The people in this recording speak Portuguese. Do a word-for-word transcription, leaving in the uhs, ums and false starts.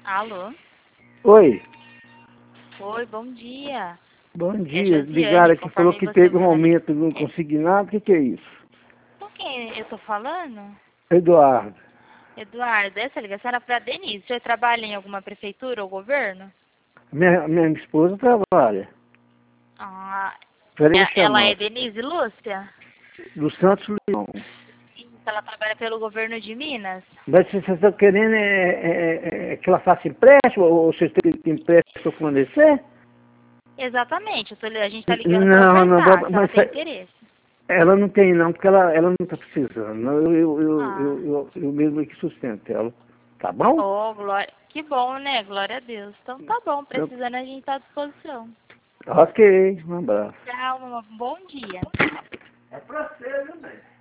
Alô? Oi. Oi, bom dia. Bom É dia. Josiane, Ligaram aqui, falou conforme que você teve um viu na li- aumento no É, consignado. O que, que é isso? com quem eu tô falando? Eduardo. Eduardo, essa ligação era pra Denise. Você trabalha em alguma prefeitura ou governo? Minha, minha esposa trabalha. Ah, Peraí, eu vou é- ela chamar. é Denise Lúcia? Do Santos Leão. Isso, ela trabalha pelo governo de Minas? Mas vocês estão querendo é, é, é, que ela faça empréstimo? Ou vocês têm empréstimo para fornecer? Exatamente, eu tô li- a gente tá ligando pra Não, não, ofertar, se ela mas tem interesse. ela não tem não, porque ela, ela não está precisando. Eu, eu, eu, Ah, eu, eu, eu mesmo que sustento ela. Tá bom? oh, glória. Que bom, né? Glória a Deus. Então tá bom, Eu- precisando a gente tá à disposição. Ok, um abraço. Tchau, um bom dia. É pra você, né, velho?